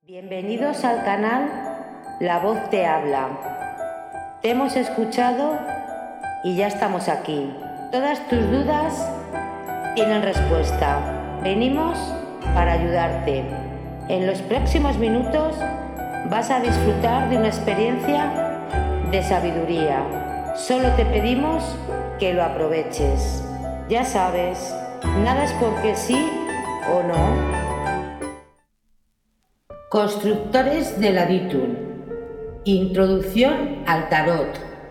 Bienvenidos al canal La Voz Te Habla. Te hemos escuchado y ya estamos aquí. Todas tus dudas tienen respuesta. Venimos para ayudarte. En los próximos minutos vas a disfrutar de una experiencia de sabiduría. Solo te pedimos que lo aproveches. Ya sabes, nada es porque sí o no. Constructores del Aditum. Introducción al Tarot.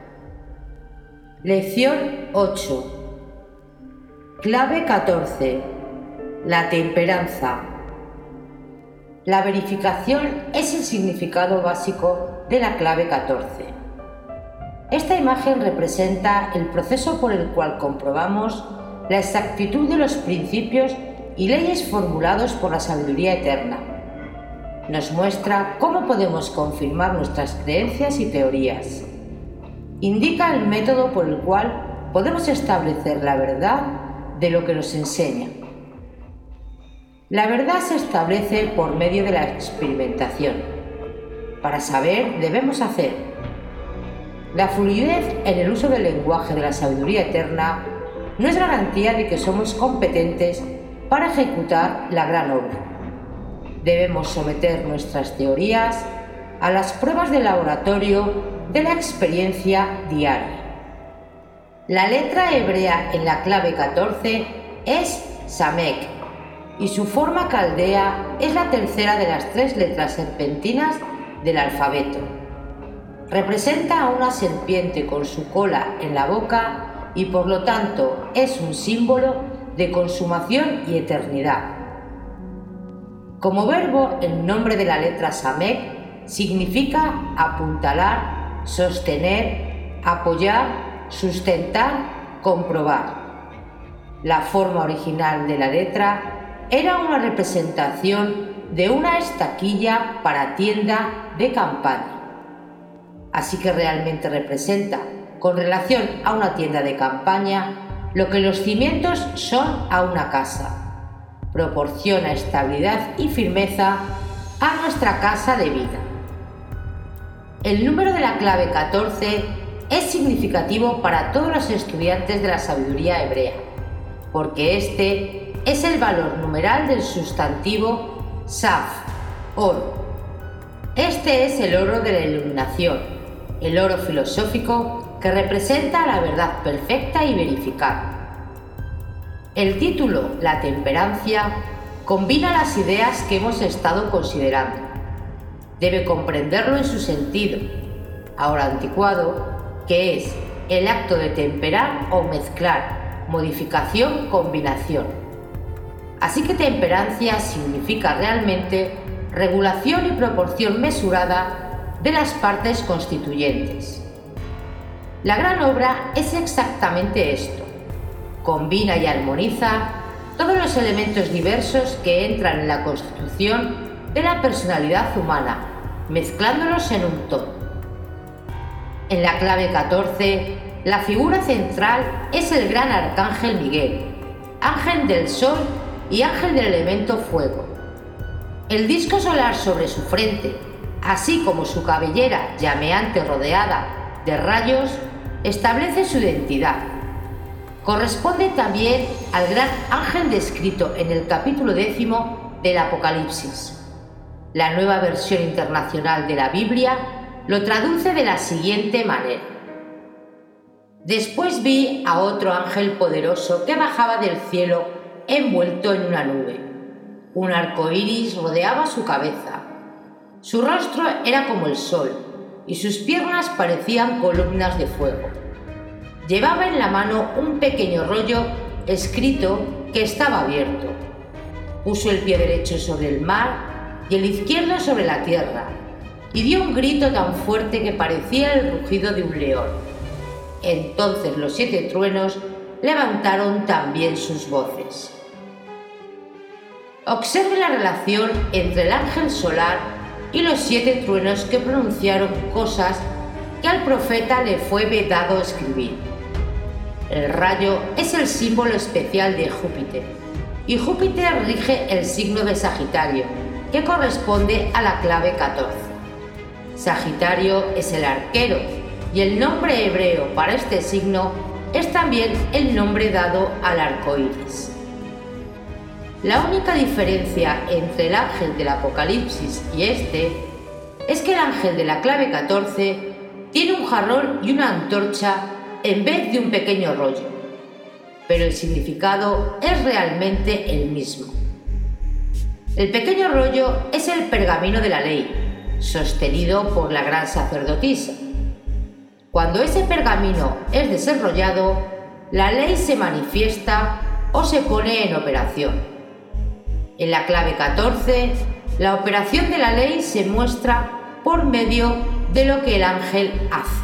Lección 8. Clave 14. La temperanza. La verificación es el significado básico de la clave 14. Esta imagen representa el proceso por el cual comprobamos la exactitud de los principios y leyes formulados por la sabiduría eterna. Nos muestra cómo podemos confirmar nuestras creencias y teorías. Indica el método por el cual podemos establecer la verdad de lo que nos enseña. La verdad se establece por medio de la experimentación. Para saber, debemos hacer. La fluidez en el uso del lenguaje de la sabiduría eterna no es garantía de que somos competentes para ejecutar la gran obra. Debemos someter nuestras teorías a las pruebas de laboratorio de la experiencia diaria. La letra hebrea en la clave 14 es Samek y su forma caldea es la tercera de las 3 letras serpentinas del alfabeto. Representa a una serpiente con su cola en la boca y por lo tanto es un símbolo de consumación y eternidad. Como verbo, el nombre de la letra Samek significa apuntalar, sostener, apoyar, sustentar, comprobar. La forma original de la letra era una representación de una estaquilla para tienda de campaña. Así que realmente representa, con relación a una tienda de campaña, lo que los cimientos son a una casa. Proporciona estabilidad y firmeza a nuestra casa de vida. El número de la clave 14 es significativo para todos los estudiantes de la sabiduría hebrea, porque este es el valor numeral del sustantivo Saf, oro. Este es el oro de la iluminación, el oro filosófico que representa la verdad perfecta y verificada. El título, La temperancia, combina las ideas que hemos estado considerando. Debe comprenderlo en su sentido, ahora anticuado, que es el acto de temperar o mezclar, modificación, combinación. Así que temperancia significa realmente regulación y proporción mesurada de las partes constituyentes. La gran obra es exactamente esto. Combina y armoniza todos los elementos diversos que entran en la constitución de la personalidad humana, mezclándolos en un todo. En la clave 14, la figura central es el gran arcángel Miguel, ángel del sol y ángel del elemento fuego. El disco solar sobre su frente, así como su cabellera llameante rodeada de rayos, establece su identidad. Corresponde también al gran ángel descrito en el capítulo 10 del Apocalipsis. La nueva versión internacional de la Biblia lo traduce de la siguiente manera. Después vi a otro ángel poderoso que bajaba del cielo envuelto en una nube. Un arco iris rodeaba su cabeza. Su rostro era como el sol y sus piernas parecían columnas de fuego. Llevaba en la mano un pequeño rollo escrito que estaba abierto. Puso el pie derecho sobre el mar y el izquierdo sobre la tierra, y dio un grito tan fuerte que parecía el rugido de un león. Entonces los 7 truenos levantaron también sus voces. Observe la relación entre el ángel solar y los 7 truenos que pronunciaron cosas que al profeta le fue vedado escribir. El rayo es el símbolo especial de Júpiter, y Júpiter rige el signo de Sagitario, que corresponde a la clave 14. Sagitario es el arquero y el nombre hebreo para este signo es también el nombre dado al arco iris. La única diferencia entre el ángel del Apocalipsis y este es que el ángel de la clave 14 tiene un jarrón y una antorcha en vez de un pequeño rollo, pero el significado es realmente el mismo. El pequeño rollo es el pergamino de la ley, sostenido por la gran sacerdotisa. Cuando ese pergamino es desenrollado, la ley se manifiesta o se pone en operación. En la clave 14, la operación de la ley se muestra por medio de lo que el ángel hace.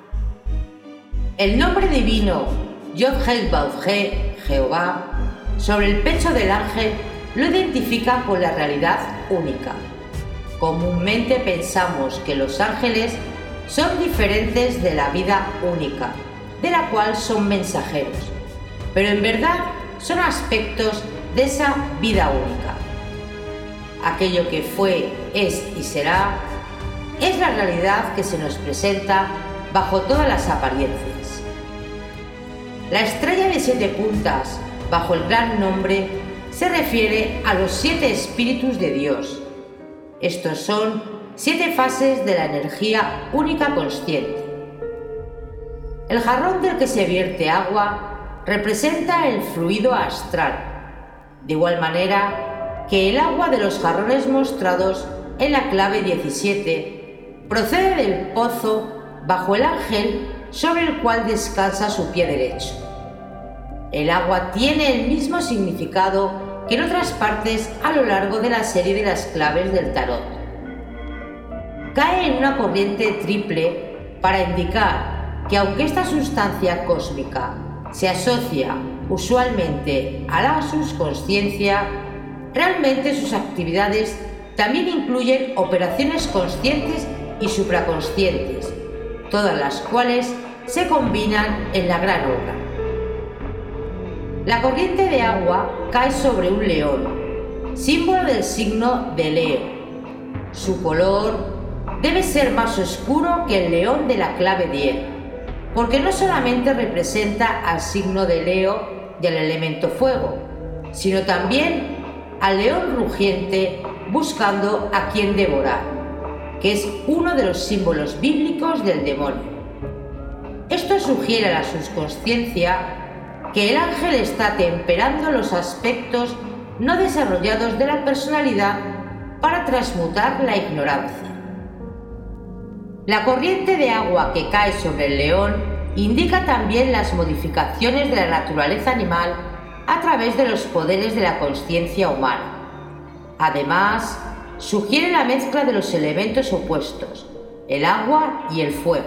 El nombre divino Yod-Heh-Vav-Heh, Jehová, sobre el pecho del ángel lo identifica con la realidad única. Comúnmente pensamos que los ángeles son diferentes de la vida única, de la cual son mensajeros, pero en verdad son aspectos de esa vida única. Aquello que fue, es y será es la realidad que se nos presenta bajo todas las apariencias. La estrella de 7 puntas bajo el gran nombre se refiere a los 7 espíritus de Dios. Estos son 7 fases de la energía única consciente. El jarrón del que se vierte agua representa el fluido astral, de igual manera que el agua de los jarrones mostrados en la clave 17 procede del pozo bajo el ángel sobre el cual descansa su pie derecho. El agua tiene el mismo significado que en otras partes a lo largo de la serie de las claves del tarot. Cae en una corriente triple para indicar que aunque esta sustancia cósmica se asocia usualmente a la subconsciencia, realmente sus actividades también incluyen operaciones conscientes y supraconscientes, todas las cuales se combinan en la gran obra. La corriente de agua cae sobre un león, símbolo del signo de Leo. Su color debe ser más oscuro que el león de la clave 10, porque no solamente representa al signo de Leo y al elemento fuego, sino también al león rugiente buscando a quien devorar, que es uno de los símbolos bíblicos del demonio. Esto sugiere a la subconsciencia que el ángel está temperando los aspectos no desarrollados de la personalidad para transmutar la ignorancia. La corriente de agua que cae sobre el león indica también las modificaciones de la naturaleza animal a través de los poderes de la consciencia humana. Además, sugiere la mezcla de los elementos opuestos, el agua y el fuego.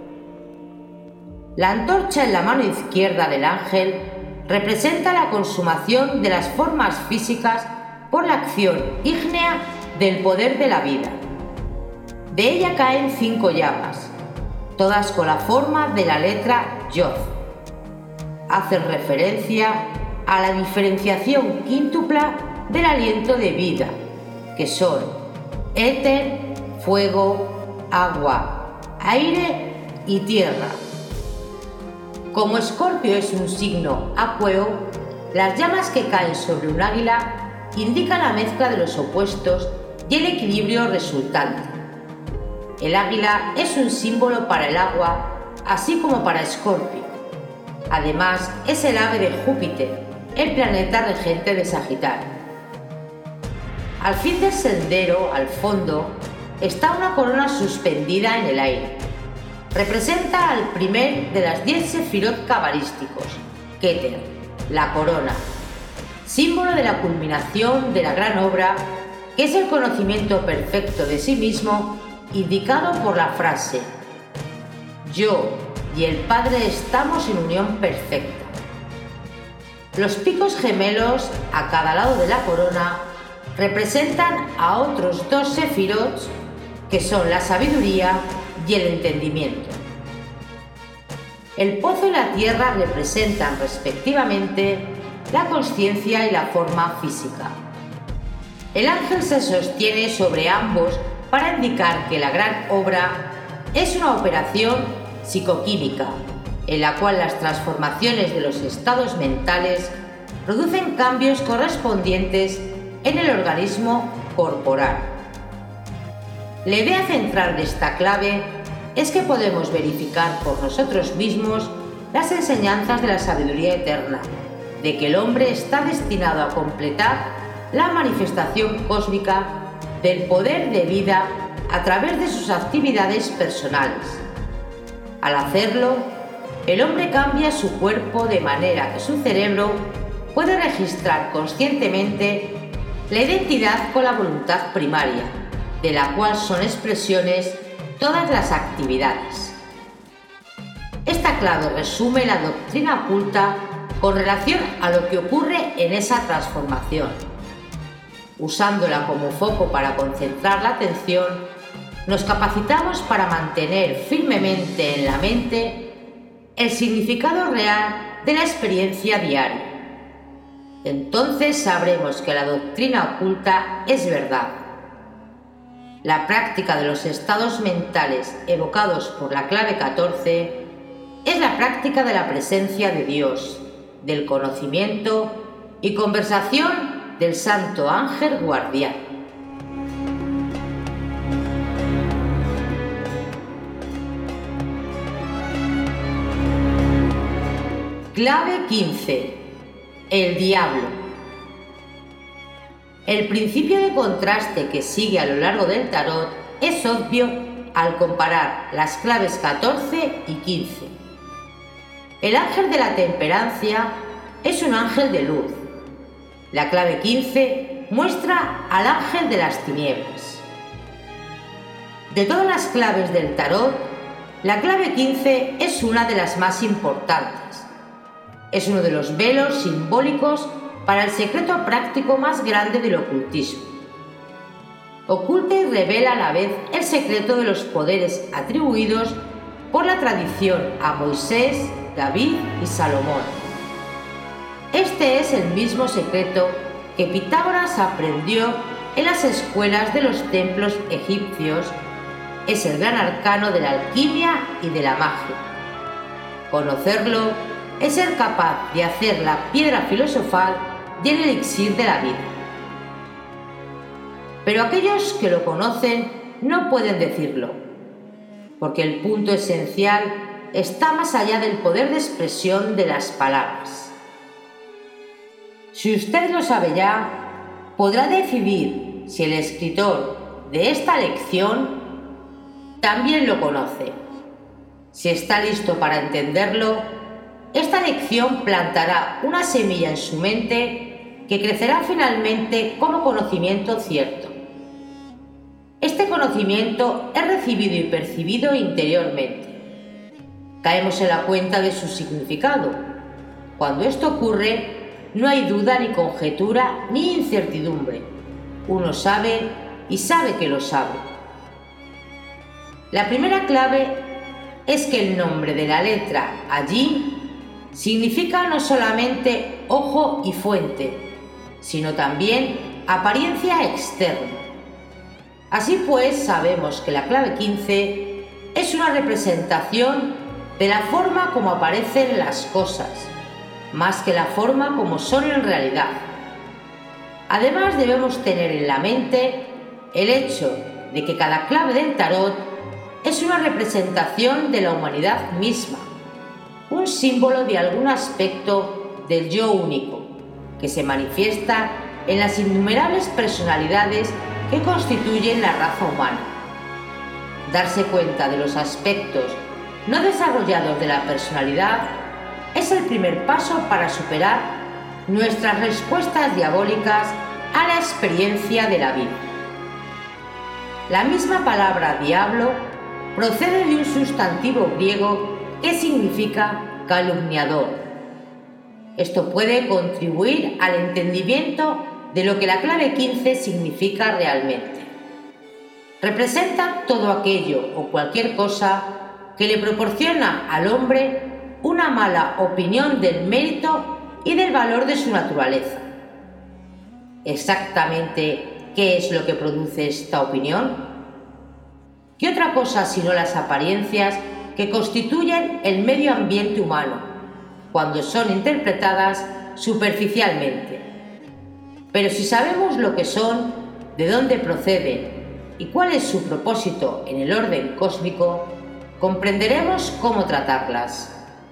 La antorcha en la mano izquierda del ángel representa la consumación de las formas físicas por la acción ígnea del poder de la vida. De ella caen 5 llamas, todas con la forma de la letra Yod. Hacen referencia a la diferenciación quíntupla del aliento de vida, que son éter, fuego, agua, aire y tierra. Como Escorpio es un signo acueo, las llamas que caen sobre un águila indican la mezcla de los opuestos y el equilibrio resultante. El águila es un símbolo para el agua, así como para Escorpio. Además, es el ave de Júpiter, el planeta regente de Sagitario. Al fin del sendero, al fondo, está una corona suspendida en el aire. Representa al primer de las 10 sefirot cabalísticos, Keter, la corona, símbolo de la culminación de la gran obra, que es el conocimiento perfecto de sí mismo, indicado por la frase: yo y el Padre estamos en unión perfecta. Los picos gemelos a cada lado de la corona representan a otros 2 sefirot, que son la sabiduría y el entendimiento. El pozo y la tierra representan respectivamente la consciencia y la forma física. El ángel se sostiene sobre ambos para indicar que la gran obra es una operación psicoquímica, en la cual las transformaciones de los estados mentales producen cambios correspondientes en el organismo corporal. La idea central de esta clave es que podemos verificar por nosotros mismos las enseñanzas de la sabiduría eterna, de que el hombre está destinado a completar la manifestación cósmica del poder de vida a través de sus actividades personales. Al hacerlo, el hombre cambia su cuerpo de manera que su cerebro puede registrar conscientemente la identidad con la voluntad primaria, de la cual son expresiones todas las actividades. Esta clave resume la doctrina oculta con relación a lo que ocurre en esa transformación. Usándola como foco para concentrar la atención, nos capacitamos para mantener firmemente en la mente el significado real de la experiencia diaria. Entonces sabremos que la doctrina oculta es verdad. La práctica de los estados mentales evocados por la clave 14 es la práctica de la presencia de Dios, del conocimiento y conversación del Santo Ángel Guardián. Clave 15. El diablo. El principio de contraste que sigue a lo largo del tarot es obvio al comparar las claves 14 y 15. El ángel de la temperancia es un ángel de luz. La clave 15 muestra al ángel de las tinieblas. De todas las claves del tarot, la clave 15 es una de las más importantes. Es uno de los velos simbólicos para el secreto práctico más grande del ocultismo. Oculta y revela a la vez el secreto de los poderes atribuidos por la tradición a Moisés, David y Salomón. Este es el mismo secreto que Pitágoras aprendió en las escuelas de los templos egipcios. Es el gran arcano de la alquimia y de la magia. Conocerlo es ser capaz de hacer la piedra filosofal y el elixir de la vida. Pero aquellos que lo conocen no pueden decirlo, porque el punto esencial está más allá del poder de expresión de las palabras. Si usted lo sabe ya, podrá decidir si el escritor de esta lección también lo conoce. Si está listo para entenderlo, esta lección plantará una semilla en su mente que crecerá finalmente como conocimiento cierto. Este conocimiento es recibido y percibido interiormente. Caemos en la cuenta de su significado. Cuando esto ocurre, no hay duda ni conjetura ni incertidumbre. Uno sabe y sabe que lo sabe. La primera clave es que el nombre de la letra allí significa no solamente ojo y fuente, sino también apariencia externa. Así pues, sabemos que la clave 15 es una representación de la forma como aparecen las cosas, más que la forma como son en realidad. Además, debemos tener en la mente el hecho de que cada clave del tarot es una representación de la humanidad misma, un símbolo de algún aspecto del yo único, que se manifiesta en las innumerables personalidades que constituyen la raza humana. Darse cuenta de los aspectos no desarrollados de la personalidad es el primer paso para superar nuestras respuestas diabólicas a la experiencia de la vida. La misma palabra diablo procede de un sustantivo griego que significa calumniador. Esto puede contribuir al entendimiento de lo que la clave 15 significa realmente. Representa todo aquello o cualquier cosa que le proporciona al hombre una mala opinión del mérito y del valor de su naturaleza. Exactamente ¿qué es lo que produce esta opinión? ¿Qué otra cosa sino las apariencias que constituyen el medio ambiente humano, cuando son interpretadas superficialmente? Pero si sabemos lo que son, de dónde proceden y cuál es su propósito en el orden cósmico, comprenderemos cómo tratarlas.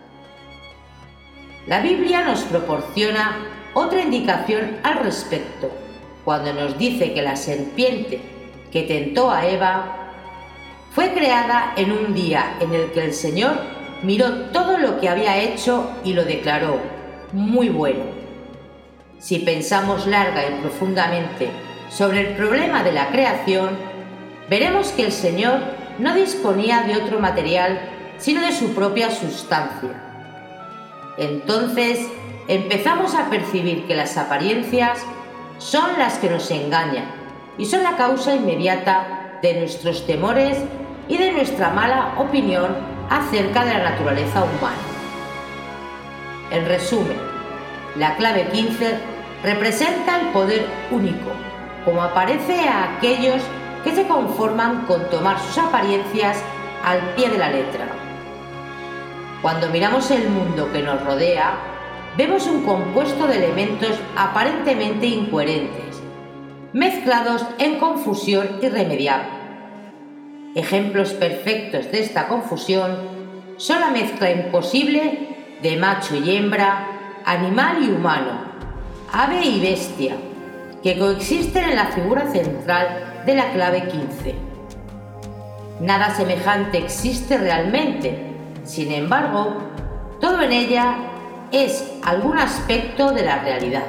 La Biblia nos proporciona otra indicación al respecto, cuando nos dice que la serpiente que tentó a Eva fue creada en un día en el que el Señor miró todo lo que había hecho y lo declaró muy bueno. Si pensamos larga y profundamente sobre el problema de la creación, veremos que el Señor no disponía de otro material sino de su propia sustancia. Entonces empezamos a percibir que las apariencias son las que nos engañan y son la causa inmediata de nuestros temores y de nuestra mala opinión acerca de la naturaleza humana. En resumen, la clave 15 representa el poder único, como aparece a aquellos que se conforman con tomar sus apariencias al pie de la letra. Cuando miramos el mundo que nos rodea, vemos un compuesto de elementos aparentemente incoherentes, mezclados en confusión irremediable. Ejemplos perfectos de esta confusión son la mezcla imposible de macho y hembra, animal y humano, ave y bestia, que coexisten en la figura central de la clave 15. Nada semejante existe realmente, sin embargo, todo en ella es algún aspecto de la realidad.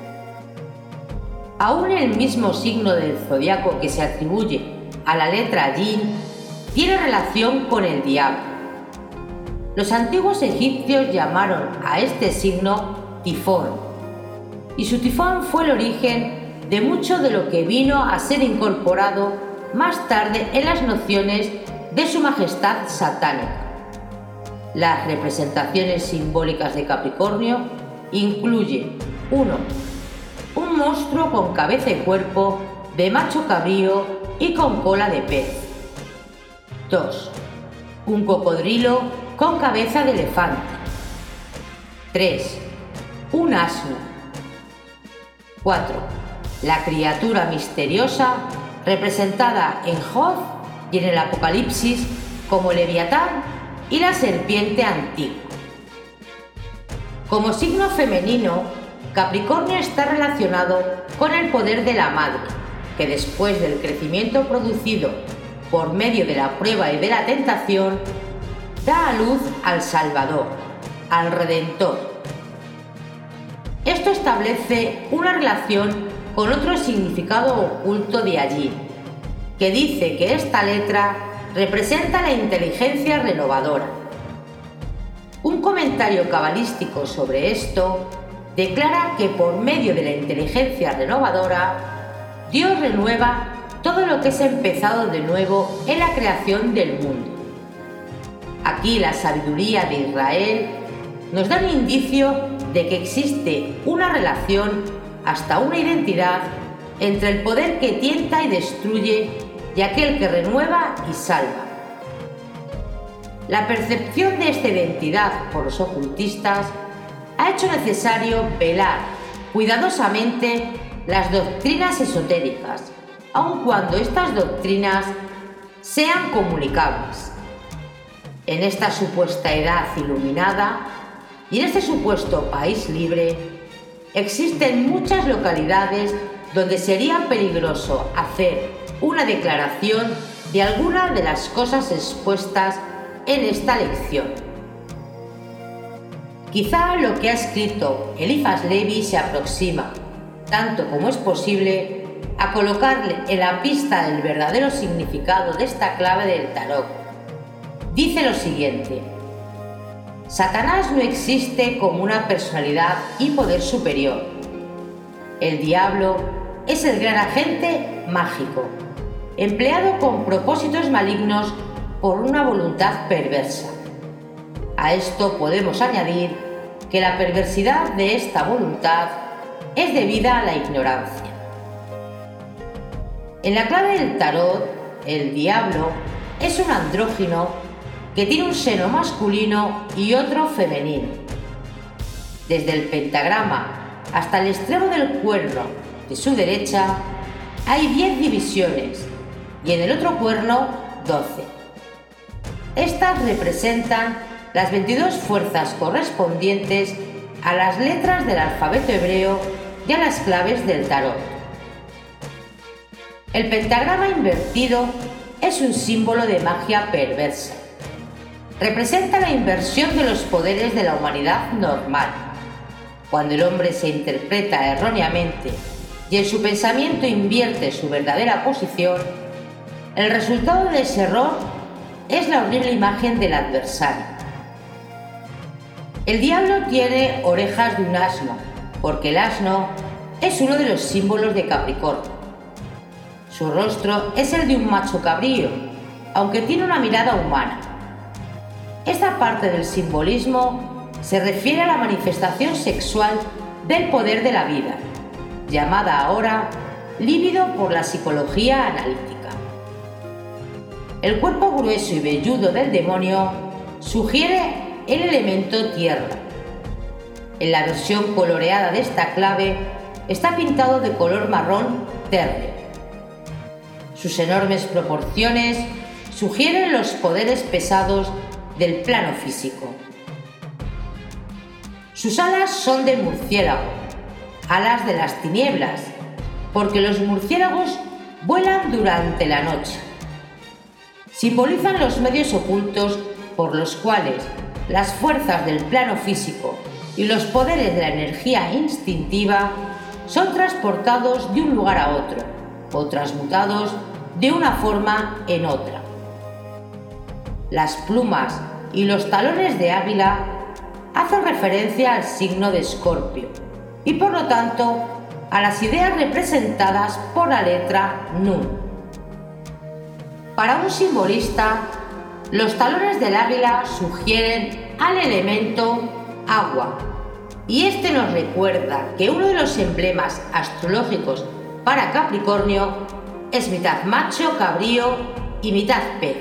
Aún el mismo signo del zodiaco que se atribuye a la letra Yin tiene relación con el diablo. Los antiguos egipcios llamaron a este signo Tifón, y su tifón fue el origen de mucho de lo que vino a ser incorporado más tarde en las nociones de su majestad satánica. Las representaciones simbólicas de Capricornio incluyen 1. Un monstruo con cabeza y cuerpo de macho cabrío y con cola de pez. 2. Un cocodrilo con cabeza de elefante. 3. Un asno. 4. La criatura misteriosa representada en Job y en el Apocalipsis como Leviatán y la serpiente antigua. Como signo femenino, Capricornio está relacionado con el poder de la madre, que después del crecimiento producido por medio de la prueba y de la tentación, da a luz al Salvador, al Redentor. Esto establece una relación con otro significado oculto de allí, que dice que esta letra representa la inteligencia renovadora. Un comentario cabalístico sobre esto declara que por medio de la inteligencia renovadora, Dios renueva todo lo que es empezado de nuevo en la creación del mundo. Aquí la sabiduría de Israel nos da un indicio de que existe una relación, hasta una identidad, entre el poder que tienta y destruye y aquel que renueva y salva. La percepción de esta identidad por los ocultistas ha hecho necesario velar cuidadosamente las doctrinas esotéricas, aun cuando estas doctrinas sean comunicables. En esta supuesta edad iluminada y en este supuesto país libre, existen muchas localidades donde sería peligroso hacer una declaración de alguna de las cosas expuestas en esta lección. Quizá lo que ha escrito Eliphas Levi se aproxima, tanto como es posible, a colocarle en la pista del verdadero significado de esta clave del tarot. Dice lo siguiente: Satanás no existe como una personalidad y poder superior. El diablo es el gran agente mágico, empleado con propósitos malignos por una voluntad perversa. A esto podemos añadir que la perversidad de esta voluntad es debida a la ignorancia. En la clave del tarot, el diablo es un andrógino que tiene un seno masculino y otro femenino. Desde el pentagrama hasta el extremo del cuerno de su derecha hay 10 divisiones y en el otro cuerno 12. Estas representan las 22 fuerzas correspondientes a las letras del alfabeto hebreo y a las claves del tarot. El pentagrama invertido es un símbolo de magia perversa. Representa la inversión de los poderes de la humanidad normal. Cuando el hombre se interpreta erróneamente y en su pensamiento invierte su verdadera posición, el resultado de ese error es la horrible imagen del adversario. El diablo tiene orejas de un asno, porque el asno es uno de los símbolos de Capricornio. Su rostro es el de un macho cabrío, aunque tiene una mirada humana. Esta parte del simbolismo se refiere a la manifestación sexual del poder de la vida, llamada ahora líbido por la psicología analítica. El cuerpo grueso y velludo del demonio sugiere el elemento tierra. En la versión coloreada de esta clave está pintado de color marrón térreo. Sus enormes proporciones sugieren los poderes pesados del plano físico. Sus alas son de murciélago, alas de las tinieblas, porque los murciélagos vuelan durante la noche. Simbolizan los medios ocultos por los cuales las fuerzas del plano físico y los poderes de la energía instintiva son transportados de un lugar a otro o transmutados de una forma en otra. Las plumas y los talones de águila hacen referencia al signo de Escorpio y por lo tanto a las ideas representadas por la letra Nun. Para un simbolista, los talones del águila sugieren al elemento agua, y este nos recuerda que uno de los emblemas astrológicos para Capricornio es mitad macho cabrío y mitad pez.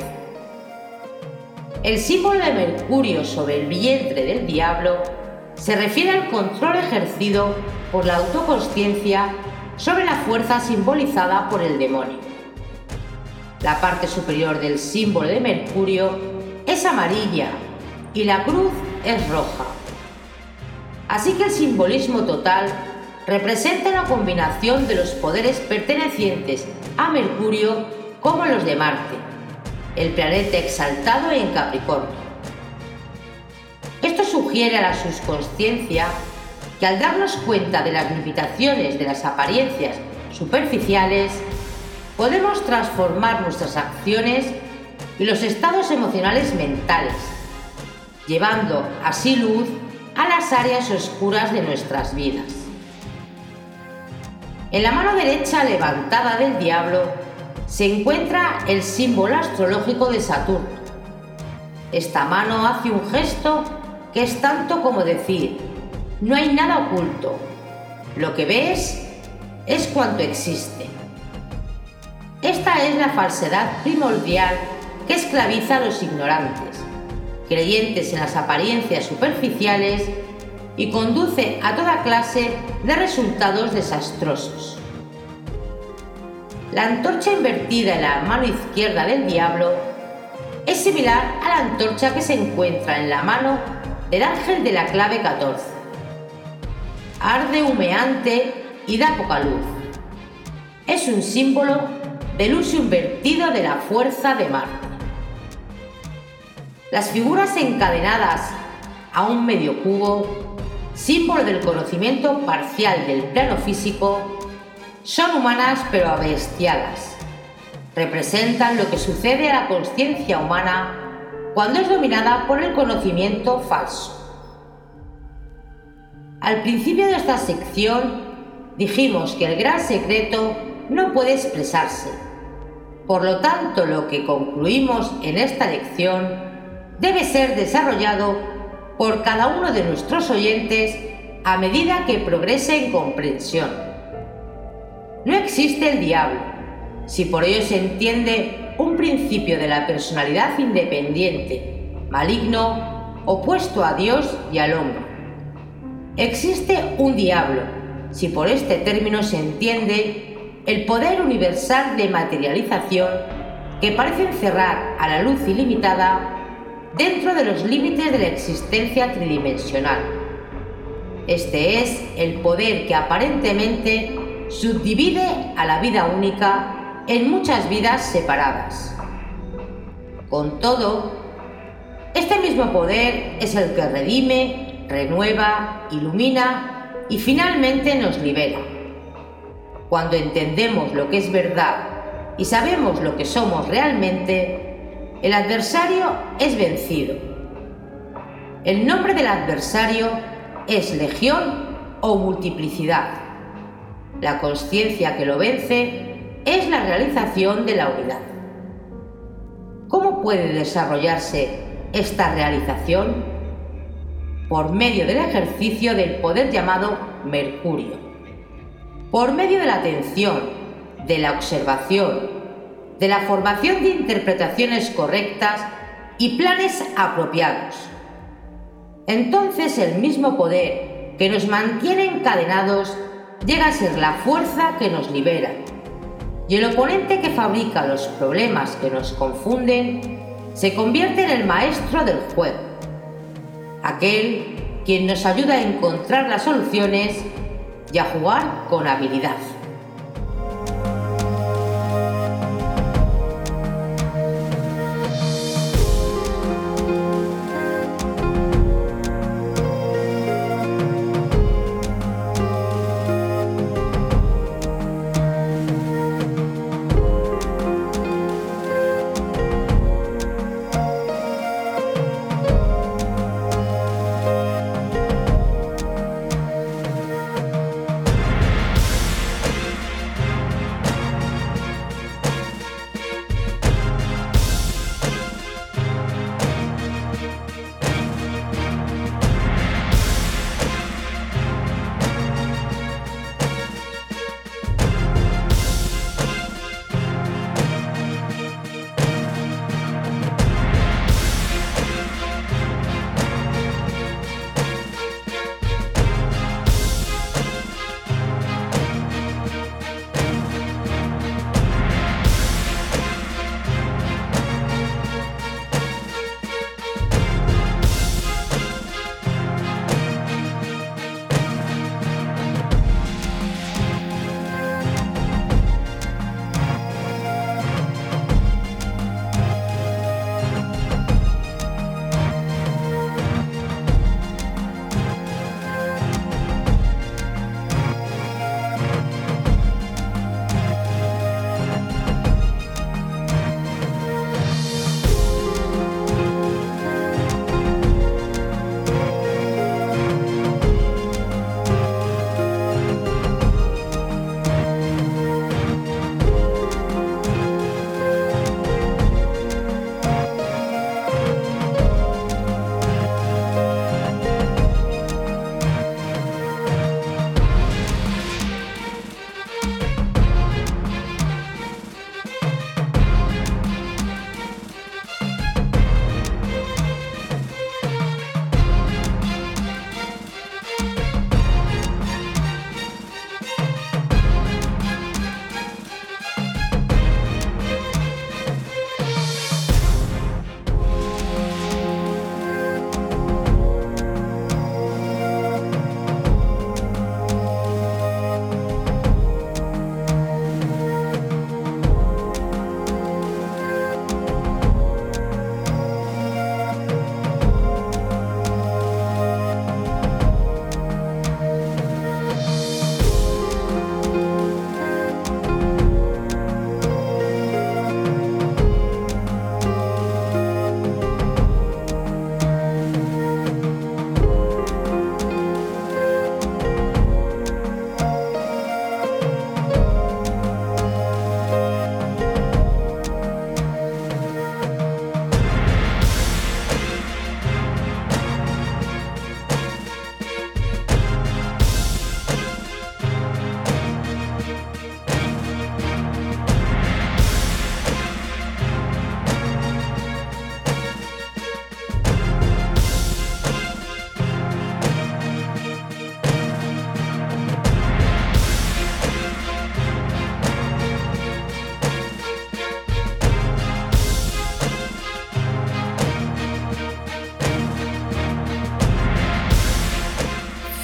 El símbolo de Mercurio sobre el vientre del diablo se refiere al control ejercido por la autoconsciencia sobre la fuerza simbolizada por el demonio. La parte superior del símbolo de Mercurio es amarilla y la cruz es roja. Así que el simbolismo total representa una combinación de los poderes pertenecientes a Mercurio como los de Marte, el planeta exaltado en Capricornio. Esto sugiere a la subconsciencia que al darnos cuenta de las limitaciones de las apariencias superficiales, podemos transformar nuestras acciones y los estados emocionales mentales, llevando así luz a las áreas oscuras de nuestras vidas. En la mano derecha levantada del diablo se encuentra el símbolo astrológico de Saturno. Esta mano hace un gesto que es tanto como decir: no hay nada oculto, lo que ves es cuanto existe. Esta es la falsedad primordial que esclaviza a los ignorantes, creyentes en las apariencias superficiales y conduce a toda clase de resultados desastrosos. La antorcha invertida en la mano izquierda del diablo es similar a la antorcha que se encuentra en la mano del ángel de la clave 14. Arde humeante y da poca luz. Es un símbolo del uso invertido de la fuerza de Marte. Las figuras encadenadas a un medio cubo, símbolo del conocimiento parcial del plano físico, son humanas pero abestiadas. Representan lo que sucede a la consciencia humana cuando es dominada por el conocimiento falso. Al principio de esta sección dijimos que el gran secreto no puede expresarse. Por lo tanto, lo que concluimos en esta lección debe ser desarrollado por cada uno de nuestros oyentes a medida que progrese en comprensión. No existe el diablo, si por ello se entiende un principio de la personalidad independiente, maligno, opuesto a Dios y al hombre. Existe un diablo, si por este término se entiende el poder universal de materialización que parece encerrar a la luz ilimitada dentro de los límites de la existencia tridimensional. Este es el poder que aparentemente subdivide a la vida única en muchas vidas separadas. Con todo, este mismo poder es el que redime, renueva, ilumina y finalmente nos libera. Cuando entendemos lo que es verdad y sabemos lo que somos realmente, el adversario es vencido. El nombre del adversario es legión o multiplicidad. La consciencia que lo vence es la realización de la unidad. ¿Cómo puede desarrollarse esta realización? Por medio del ejercicio del poder llamado Mercurio, por medio de la atención, de la observación, de la formación de interpretaciones correctas y planes apropiados. Entonces el mismo poder que nos mantiene encadenados llega a ser la fuerza que nos libera, y el oponente que fabrica los problemas que nos confunden se convierte en el maestro del juego, aquel quien nos ayuda a encontrar las soluciones y a jugar con habilidad.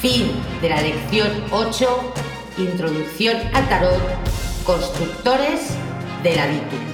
Fin de la lección 8, Introducción al tarot, constructores del hábitus.